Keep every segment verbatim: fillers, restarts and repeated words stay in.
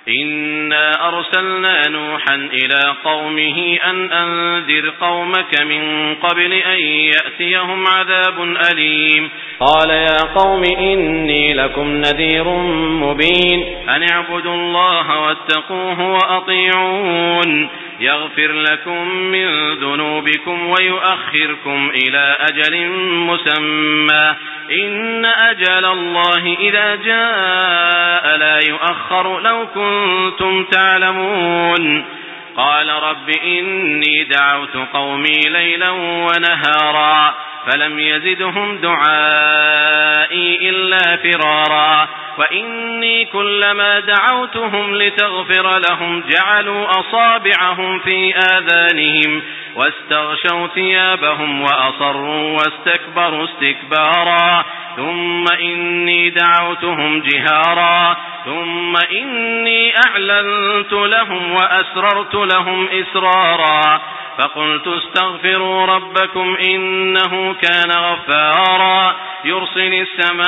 إنا أرسلنا نوحا إلى قومه أن أنذر قومك من قبل أن يأتيهم عذاب أليم قال يا قوم إني لكم نذير مبين أن اعبدوا الله واتقوه وأطيعون يغفر لكم من ذنوبكم ويؤخركم إلى أجل مسمى إن أجل الله إذا جاء لا يؤخر لو كنتم تعلمون قال رب إني دعوت قومي ليلا ونهارا فلم يزدهم دعائي إلا فرارا وإني كلما دعوتهم لتغفر لهم جعلوا أصابعهم في آذانهم واستغشوا ثيابهم وأصروا واستكبروا استكبارا ثم إني دعوتهم جهارا ثم إني أعلنت لهم وأسررت لهم إسرارا فقلت استغفروا ربكم إنه كان غفارا يرسل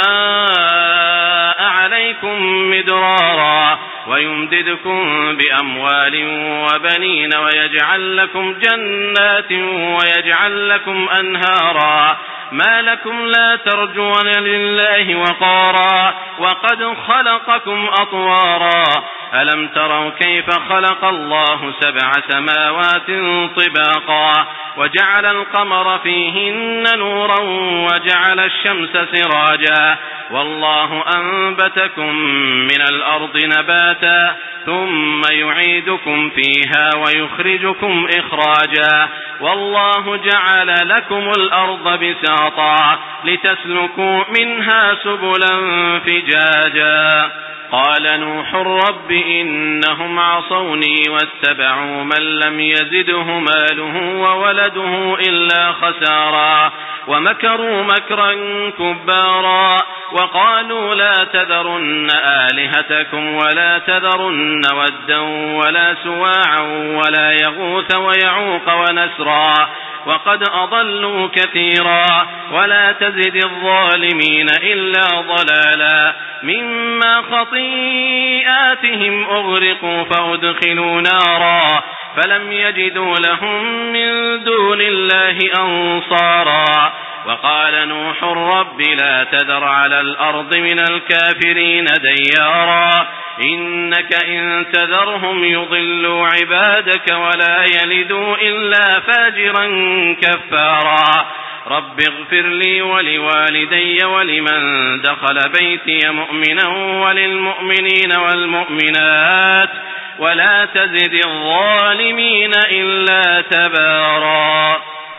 السماء عليكم مدرارا ويمددكم بأموال وبنين ويجعل لكم جنات ويجعل لكم أنهارا ما لكم لا ترجون لله وقارا وقد خلقكم أطوارا ألم تروا كيف خلق الله سبع سماوات طباقا وجعل القمر فيهن نورا وجعل الشمس سراجا والله أنبتكم من الأرض نباتا ثم يعيدكم فيها ويخرجكم إخراجا والله جعل لكم الأرض بساطا لتسلكوا منها سبلا فجاجا قال نوح رب إنهم عصوني واتبعوا من لم يزده ماله وولده إلا خسارا ومكروا مكرا كبارا وقالوا لا تذرن آلهتكم ولا تذرن ودا ولا سواعا ولا يغوث ويعوق ونسرا وقد أضلوا كثيرا ولا تزد الظالمين إلا ضلالا مما خطيئاتهم أغرقوا فأدخلوا نارا فلم يجدوا لهم من دون الله أنصارا وقال نوح رب لا تذر على الأرض من الكافرين ديارا إنك إن تذرهم يضلوا عبادك ولا يلدوا إلا فاجرا كفارا رب اغفر لي ولوالدي ولمن دخل بيتي مؤمنا وللمؤمنين والمؤمنات ولا تزد الظالمين إلا تبارا.